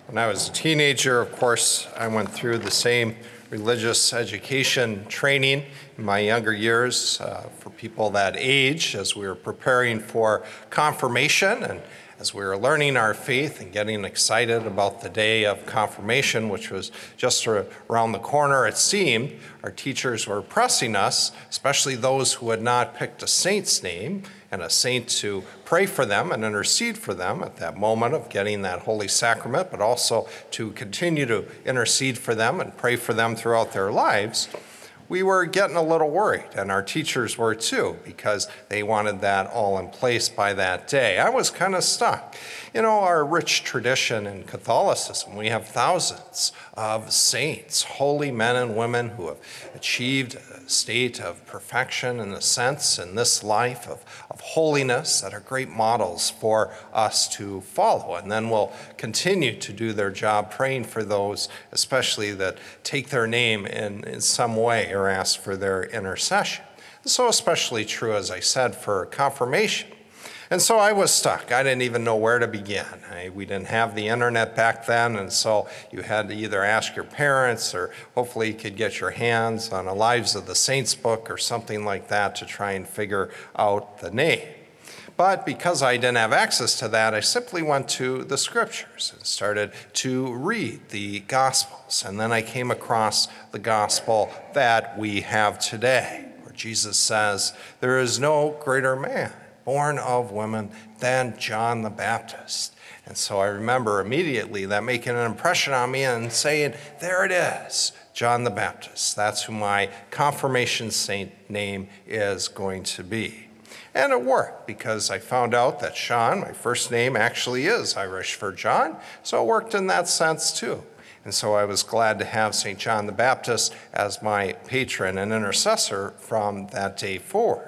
When I was a teenager, of course, I went through the same religious education training in my younger years for people that age as we were preparing for confirmation and as we were learning our faith and getting excited about the day of confirmation, which was just around the corner, it seemed. Our teachers were pressing us, especially those who had not picked a saint's name and a saint to pray for them and intercede for them at that moment of getting that Holy Sacrament, but also to continue to intercede for them and pray for them throughout their lives. We were getting a little worried, and our teachers were too, because they wanted that all in place by that day. I was kind of stuck. You know, our rich tradition in Catholicism, we have thousands of saints, holy men and women who have achieved a state of perfection in a sense in this life of holiness that are great models for us to follow. And then we'll continue to do their job praying for those, especially that take their name in some way or ask for their intercession. So especially true, as I said, for confirmation. And so I was stuck. I didn't even know where to begin. We didn't have the internet back then, and so you had to either ask your parents or hopefully you could get your hands on a Lives of the Saints book or something like that to try and figure out the name. But because I didn't have access to that, I simply went to the scriptures and started to read the Gospels. And then I came across the Gospel that we have today, where Jesus says, "There is no greater man born of women than John the Baptist." And so I remember immediately that making an impression on me and saying, there it is, John the Baptist. That's who my confirmation saint name is going to be. And it worked because I found out that Sean, my first name, actually is Irish for John, so it worked in that sense too. And so I was glad to have St. John the Baptist as my patron and intercessor from that day forward.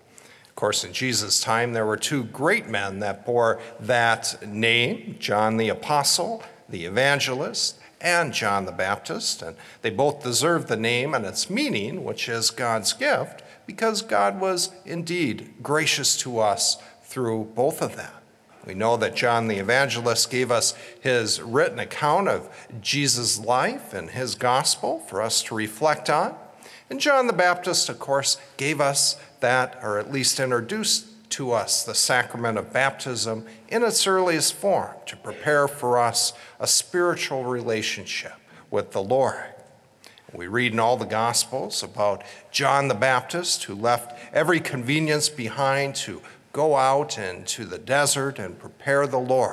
Of course, in Jesus' time, there were two great men that bore that name, John the Apostle, the Evangelist, and John the Baptist. And they both deserve the name and its meaning, which is God's gift, because God was indeed gracious to us through both of them. We know that John the Evangelist gave us his written account of Jesus' life and his gospel for us to reflect on. And John the Baptist, of course, gave us that, or at least introduced to us the sacrament of baptism in its earliest form to prepare for us a spiritual relationship with the Lord. We read in all the Gospels about John the Baptist, who left every convenience behind to go out into the desert and prepare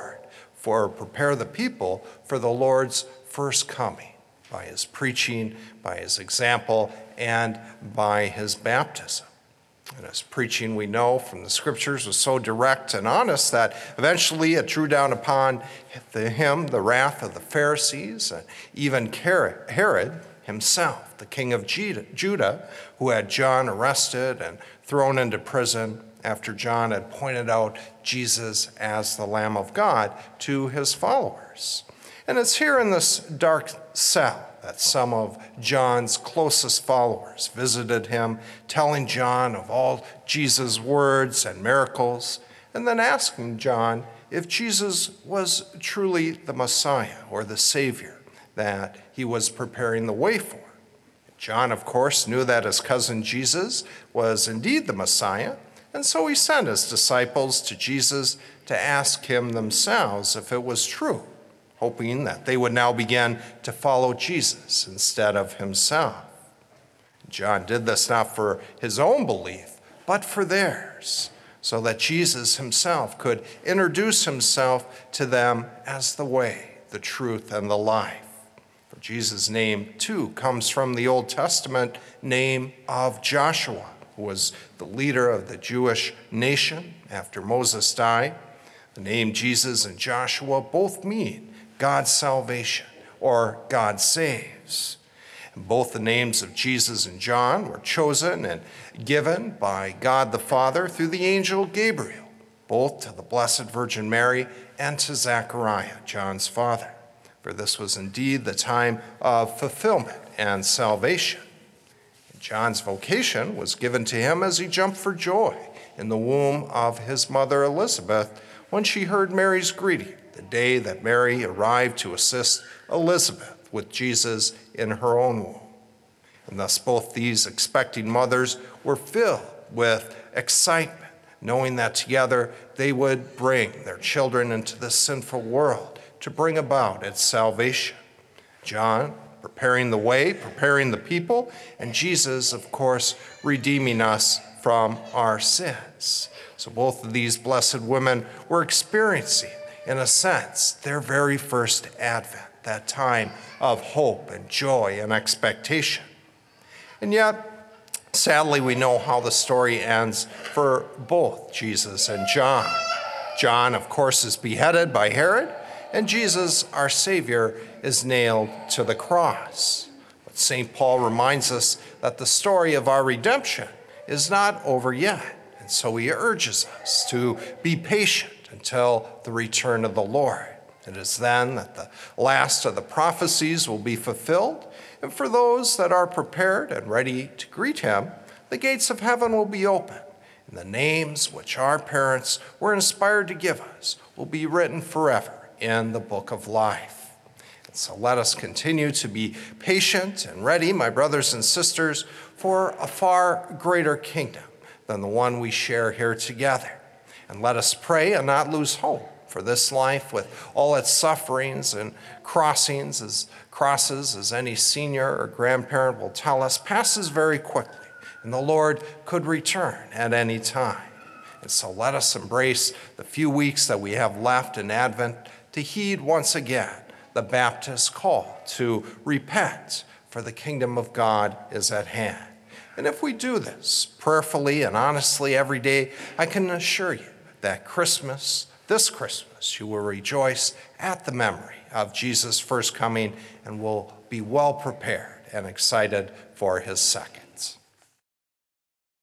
the people for the Lord's first coming by his preaching, by his example, and by his baptism. And his preaching, we know from the scriptures, was so direct and honest that eventually it drew down upon him the wrath of the Pharisees and even Herod himself, the king of Judah, who had John arrested and thrown into prison after John had pointed out Jesus as the Lamb of God to his followers. And it's here in this dark cell that some of John's closest followers visited him, telling John of all Jesus' words and miracles, and then asking John if Jesus was truly the Messiah or the Savior that he was preparing the way for. John, of course, knew that his cousin Jesus was indeed the Messiah, and so he sent his disciples to Jesus to ask him themselves if it was true, hoping that they would now begin to follow Jesus instead of himself. John did this not for his own belief, but for theirs, so that Jesus himself could introduce himself to them as the way, the truth, and the life. For Jesus' name, too, comes from the Old Testament name of Joshua, who was the leader of the Jewish nation after Moses died. The name Jesus and Joshua both mean God's salvation, or God saves. And both the names of Jesus and John were chosen and given by God the Father through the angel Gabriel, both to the Blessed Virgin Mary and to Zechariah, John's father. For this was indeed the time of fulfillment and salvation. And John's vocation was given to him as he jumped for joy in the womb of his mother Elizabeth when she heard Mary's greeting the day that Mary arrived to assist Elizabeth with Jesus in her own womb. And thus both these expecting mothers were filled with excitement, knowing that together they would bring their children into this sinful world to bring about its salvation. John preparing the way, preparing the people, and Jesus, of course, redeeming us from our sins. So both of these blessed women were experiencing, in a sense, their very first Advent, that time of hope and joy and expectation. And yet, sadly, we know how the story ends for both Jesus and John. John, of course, is beheaded by Herod, and Jesus, our Savior, is nailed to the cross. But St. Paul reminds us that the story of our redemption is not over yet, and so he urges us to be patient until the return of the Lord. It is then that the last of the prophecies will be fulfilled, and for those that are prepared and ready to greet him, the gates of heaven will be open, and the names which our parents were inspired to give us will be written forever in the book of life. And so let us continue to be patient and ready, my brothers and sisters, for a far greater kingdom than the one we share here together. And let us pray and not lose hope, for this life with all its sufferings and crosses, as any senior or grandparent will tell us, passes very quickly, and the Lord could return at any time. And so let us embrace the few weeks that we have left in Advent to heed once again the Baptist call to repent, for the kingdom of God is at hand. And if we do this prayerfully and honestly every day, I can assure you that this Christmas, you will rejoice at the memory of Jesus' first coming and will be well prepared and excited for his second.